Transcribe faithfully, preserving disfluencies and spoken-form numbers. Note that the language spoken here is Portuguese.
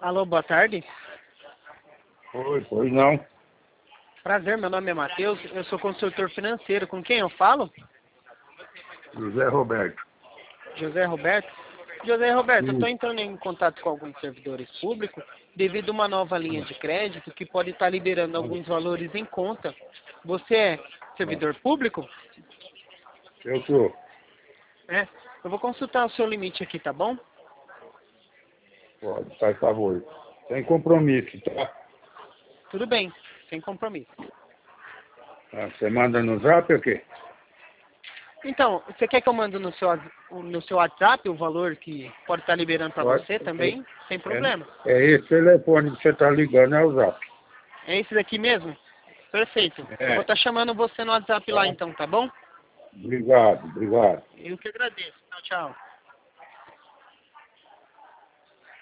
Alô, boa tarde. Oi, pois não. Prazer, meu nome é Matheus, eu sou consultor financeiro. Com quem eu falo? José Roberto. José Roberto? José Roberto, eu Sim. estou entrando em contato com alguns servidores públicos devido a uma nova linha de crédito que pode estar liberando alguns valores em conta. Você é servidor público? Eu sou. É. Eu vou consultar o seu limite aqui, tá bom? Pode, faz favor. Sem compromisso, tá? Tudo bem, sem compromisso. Ah, você manda no zap ou o quê? Então, você quer que eu mande no seu, no seu WhatsApp o valor que pode estar liberando para Pode. você também? Sem problema. É, é esse telefone que você está ligando, é o zap. É esse daqui mesmo? Perfeito. É. Eu vou estar chamando você no WhatsApp lá Tá. então, tá bom? Obrigado, obrigado. Eu que agradeço. Tchau, tchau.